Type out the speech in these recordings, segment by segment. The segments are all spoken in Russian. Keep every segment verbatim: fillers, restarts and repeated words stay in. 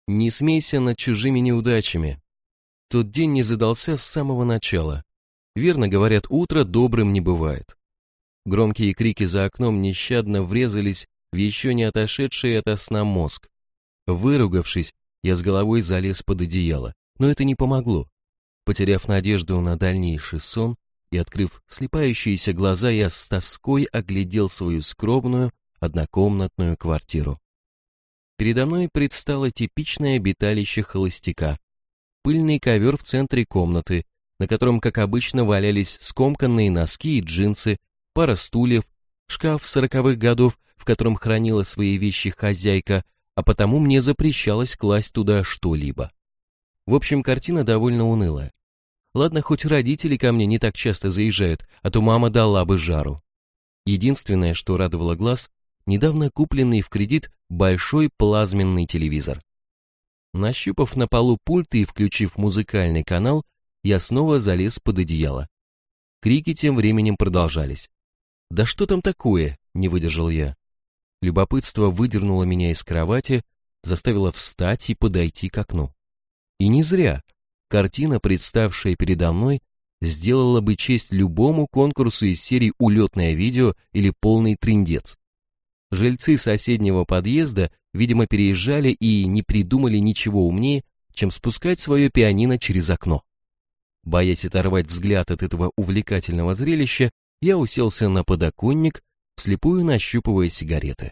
Не смейся над чужими неудачами. Тот день не задался с самого начала. Верно говорят, утро добрым не бывает. Громкие крики за окном нещадно врезались в еще не отошедший ото сна мозг. Выругавшись, я с головой залез под одеяло, но это не помогло. Потеряв надежду на дальнейший сон и открыв слепающиеся глаза, я с тоской оглядел свою скромную однокомнатную квартиру. Передо мной предстало типичное обиталище холостяка. Пыльный ковер в центре комнаты, на котором, как обычно, валялись скомканные носки и джинсы, пара стульев, шкаф сороковых годов, в котором хранила свои вещи хозяйка, а потому мне запрещалось класть туда что-либо. В общем, картина довольно унылая. Ладно, хоть родители ко мне не так часто заезжают, а то мама дала бы жару. Единственное, что радовало глаз, недавно купленный в кредит большой плазменный телевизор. Нащупав на полу пульт и включив музыкальный канал, я снова залез под одеяло. Крики тем временем продолжались. «Да что там такое?» — не выдержал я. Любопытство выдернуло меня из кровати, заставило встать и подойти к окну. И не зря. Картина, представшая передо мной, сделала бы честь любому конкурсу из серии «Улетное видео» или «Полный трындец». Жильцы соседнего подъезда, видимо, переезжали и не придумали ничего умнее, чем спускать свое пианино через окно. Боясь оторвать взгляд от этого увлекательного зрелища, я уселся на подоконник, вслепую нащупывая сигареты.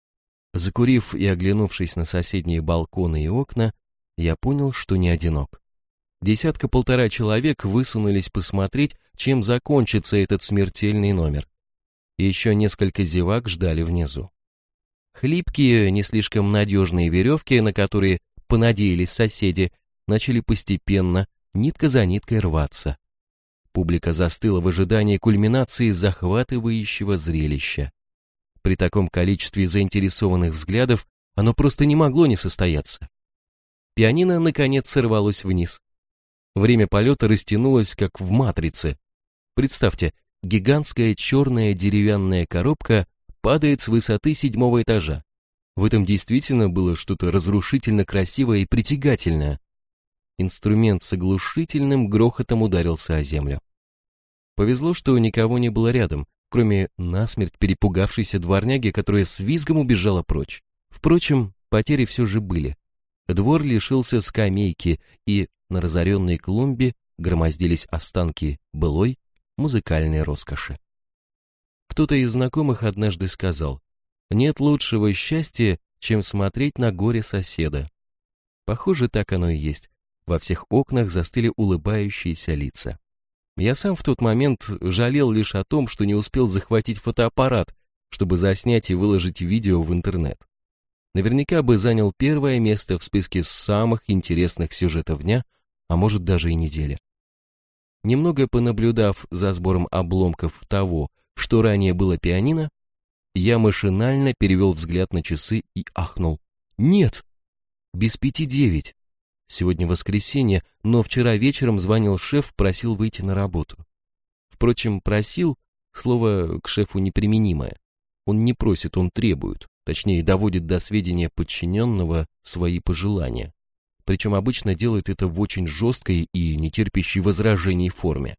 Закурив и оглянувшись на соседние балконы и окна, я понял, что не одинок. Десятка-полтора человек высунулись посмотреть, чем закончится этот смертельный номер. И еще несколько зевак ждали внизу. Хлипкие, не слишком надежные веревки, на которые понадеялись соседи, начали постепенно, нитка за ниткой рваться. Публика застыла в ожидании кульминации захватывающего зрелища. При таком количестве заинтересованных взглядов оно просто не могло не состояться. Пианино, наконец, сорвалось вниз. Время полета растянулось, как в «Матрице». Представьте, гигантская черная деревянная коробка падает с высоты седьмого этажа. В этом действительно было что-то разрушительно красивое и притягательное. Инструмент с оглушительным грохотом ударился о землю. Повезло, что никого не было рядом, кроме насмерть перепугавшейся дворняги, которая с визгом убежала прочь. Впрочем, потери все же были. Двор лишился скамейки, и на разоренной клумбе громоздились останки былой музыкальной роскоши. Кто-то из знакомых однажды сказал: «Нет лучшего счастья, чем смотреть на горе соседа». Похоже, так оно и есть. Во всех окнах застыли улыбающиеся лица. Я сам в тот момент жалел лишь о том, что не успел захватить фотоаппарат, чтобы заснять и выложить видео в интернет. Наверняка бы занял первое место в списке самых интересных сюжетов дня, а может даже и недели. Немного понаблюдав за сбором обломков того, что ранее было пианино, я машинально перевел взгляд на часы и ахнул. Нет! Без пяти девять. Сегодня воскресенье, но вчера вечером звонил шеф, просил выйти на работу. Впрочем, просил — слово к шефу неприменимое. Он не просит, он требует, точнее доводит до сведения подчиненного свои пожелания. Причем обычно делает это в очень жесткой и нетерпящей возражений форме.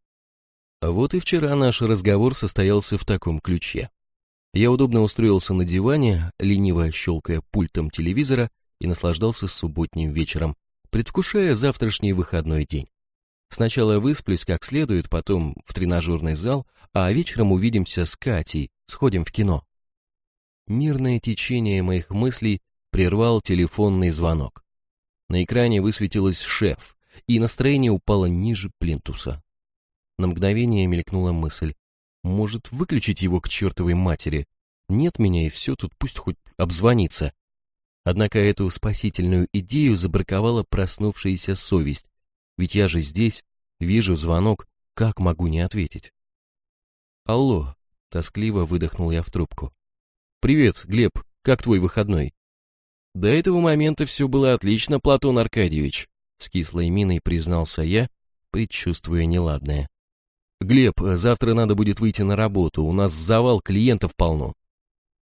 А вот и вчера наш разговор состоялся в таком ключе. Я удобно устроился на диване, лениво щелкая пультом телевизора, и наслаждался субботним вечером, предвкушая завтрашний выходной день. Сначала высплюсь как следует, потом в тренажерный зал, а вечером увидимся с Катей, сходим в кино. Мирное течение моих мыслей прервал телефонный звонок. На экране высветилось «Шеф», и настроение упало ниже плинтуса. На мгновение мелькнула мысль: может, выключить его к чертовой матери? Нет меня, и все, тут пусть хоть обзвонится. Однако эту спасительную идею забраковала проснувшаяся совесть. Ведь я же здесь, вижу звонок, как могу не ответить? «Алло», — тоскливо выдохнул я в трубку. «Привет, Глеб, как твой выходной?» «До этого момента все было отлично, Платон Аркадьевич», — с кислой миной признался я, предчувствуя неладное. «Глеб, завтра надо будет выйти на работу, у нас завал клиентов полно».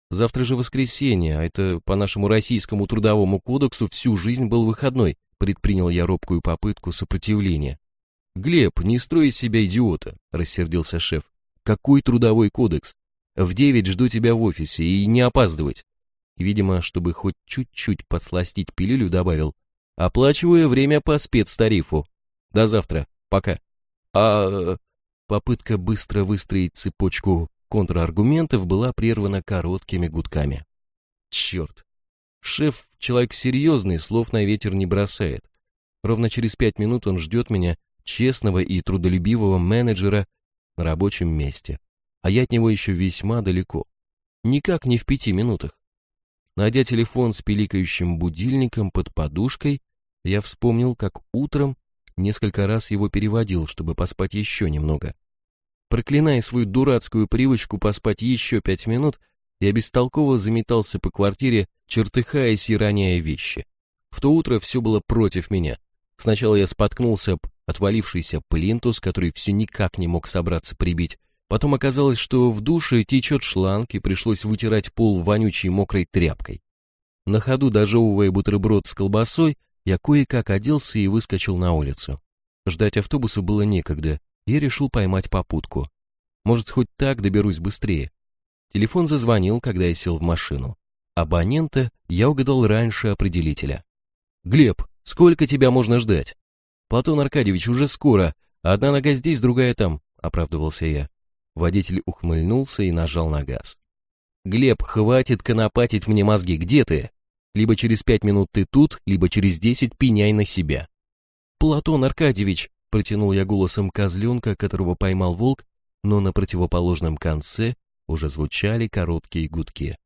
Завтра же воскресенье, а это по нашему российскому трудовому кодексу всю жизнь был выходной, предпринял я робкую попытку сопротивления. Глеб, не строй из себя идиота, рассердился шеф. Какой трудовой кодекс? В девять жду тебя в офисе и не опаздывать. И, видимо, чтобы хоть чуть-чуть подсластить пилюлю, добавил. Оплачиваю время по спецтарифу. До завтра. Пока. А... Попытка быстро выстроить цепочку контраргументов была прервана короткими гудками. Черт. Шеф, человек серьезный, слов на ветер не бросает. Ровно через пять минут он ждет меня, честного и трудолюбивого менеджера, на рабочем месте. А я от него еще весьма далеко. Никак не в пяти минутах. Найдя телефон с пиликающим будильником под подушкой, я вспомнил, как утром несколько раз его переводил, чтобы поспать еще немного. Проклиная свою дурацкую привычку поспать еще пять минут, я бестолково заметался по квартире, чертыхаясь и роняя вещи. В то утро все было против меня. Сначала я споткнулся об отвалившийся плинтус, который все никак не мог собраться прибить. Потом оказалось, что в душе течет шланг, и пришлось вытирать пол вонючей мокрой тряпкой. На ходу, дожевывая бутерброд с колбасой, я кое-как оделся и выскочил на улицу. Ждать автобуса было некогда, я решил поймать попутку. Может, хоть так доберусь быстрее. Телефон зазвонил, когда я сел в машину. Абонента я угадал раньше определителя. «Глеб, сколько тебя можно ждать?» «Платон Аркадьевич, уже скоро. Одна нога здесь, другая там», — оправдывался я. Водитель ухмыльнулся и нажал на газ. «Глеб, хватит конопатить мне мозги, где ты? Либо через пять минут ты тут, либо через десять пеняй на себя». «Платон Аркадьевич», — протянул я голосом козленка, которого поймал волк, но на противоположном конце уже звучали короткие гудки.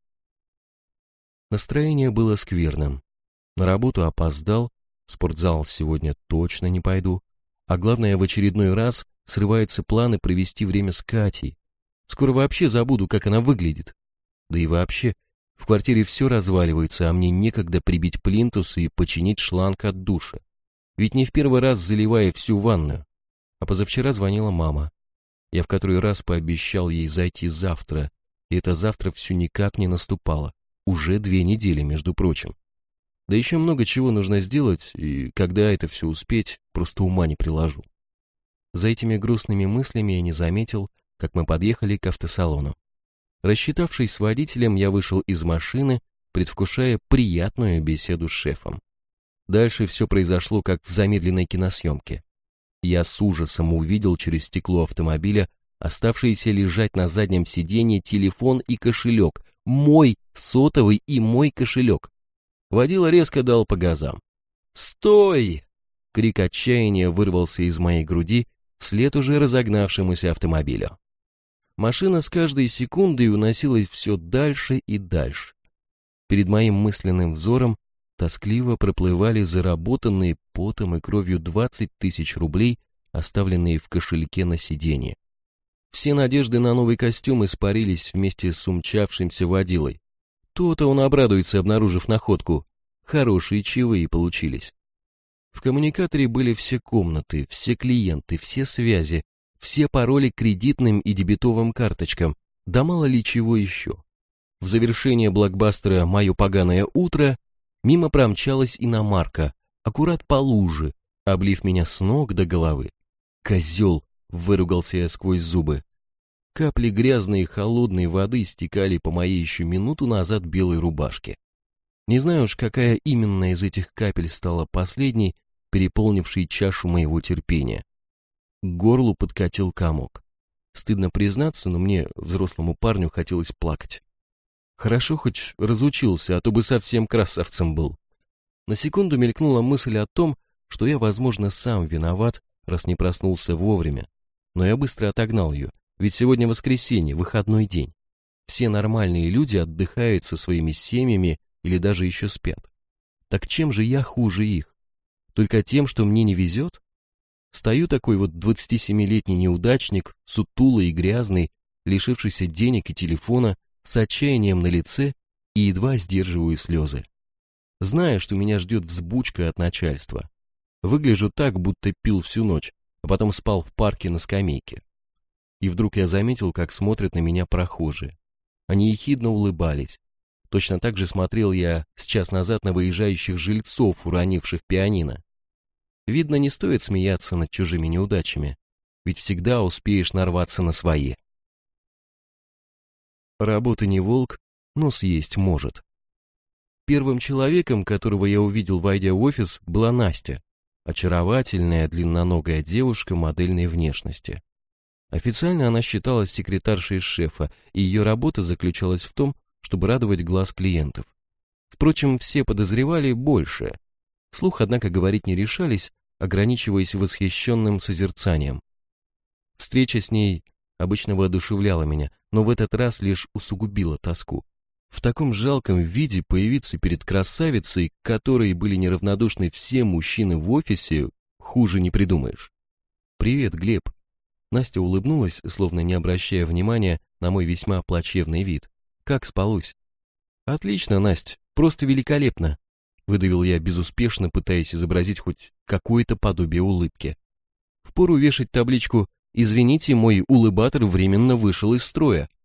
Настроение было скверным. На работу опоздал, в спортзал сегодня точно не пойду, а главное, в очередной раз срываются планы провести время с Катей. Скоро вообще забуду, как она выглядит. Да и вообще, в квартире все разваливается, а мне некогда прибить плинтус и починить шланг от душа. Ведь не в первый раз заливая всю ванную. А позавчера звонила мама. Я в который раз пообещал ей зайти завтра, и это завтра все никак не наступало. Уже две недели, между прочим. Да еще много чего нужно сделать, и когда это все успеть, просто ума не приложу. За этими грустными мыслями я не заметил, как мы подъехали к автосалону. Рассчитавшись с водителем, я вышел из машины, предвкушая приятную беседу с шефом. Дальше все произошло, как в замедленной киносъемке. Я с ужасом увидел через стекло автомобиля оставшиеся лежать на заднем сиденье телефон и кошелек, мой сотовый и мой кошелек. Водила резко дал по газам. «Стой!» Крик отчаяния вырвался из моей груди вслед уже разогнавшемуся автомобилю. Машина с каждой секундой уносилась все дальше и дальше. Перед моим мысленным взором тоскливо проплывали заработанные потом и кровью двадцать тысяч рублей, оставленные в кошельке на сиденье. Все надежды на новый костюм испарились вместе с умчавшимся водилой. То-то он обрадуется, обнаружив находку. Хорошие чаевые получились. В коммуникаторе были все комнаты, все клиенты, все связи, все пароли к кредитным и дебетовым карточкам, да мало ли чего еще. В завершение блокбастера «Мое поганое утро» мимо промчалась иномарка, аккурат по луже, облив меня с ног до головы. «Козел!» — выругался я сквозь зубы. Капли грязной и холодной воды стекали по моей еще минуту назад белой рубашке. Не знаю уж, какая именно из этих капель стала последней, переполнившей чашу моего терпения. К горлу подкатил комок. Стыдно признаться, но мне, взрослому парню, хотелось плакать. Хорошо хоть разучился, а то бы совсем красавцем был. На секунду мелькнула мысль о том, что я, возможно, сам виноват, раз не проснулся вовремя. Но я быстро отогнал ее, ведь сегодня воскресенье, выходной день. Все нормальные люди отдыхают со своими семьями или даже еще спят. Так чем же я хуже их? Только тем, что мне не везет? Стою такой вот двадцатисемилетний неудачник, сутулый и грязный, лишившийся денег и телефона, с отчаянием на лице и едва сдерживаю слезы. Зная, что меня ждет взбучка от начальства. Выгляжу так, будто пил всю ночь, а потом спал в парке на скамейке. И вдруг я заметил, как смотрят на меня прохожие. они ехидно улыбались. Точно так же смотрел я с час назад на выезжающих жильцов, уронивших пианино. Видно, не стоит смеяться над чужими неудачами, ведь всегда успеешь нарваться на свои. Работа не волк, но съесть может. Первым человеком, которого я увидел, войдя в офис, была Настя, очаровательная длинноногая девушка модельной внешности. Официально она считалась секретаршей шефа, и ее работа заключалась в том, чтобы радовать глаз клиентов. Впрочем, все подозревали большее. Вслух, однако, говорить не решались, ограничиваясь восхищенным созерцанием. Встреча с ней обычно воодушевляла меня, но в этот раз лишь усугубила тоску. В таком жалком виде появиться перед красавицей, к которой были неравнодушны все мужчины в офисе, хуже не придумаешь. «Привет, Глеб». Настя улыбнулась, словно не обращая внимания на мой весьма плачевный вид. «Как спалось?» «Отлично, Настя, просто великолепно», — выдавил я безуспешно, пытаясь изобразить хоть какое-то подобие улыбки. «Впору вешать табличку «Извините, мой улыбатор временно вышел из строя».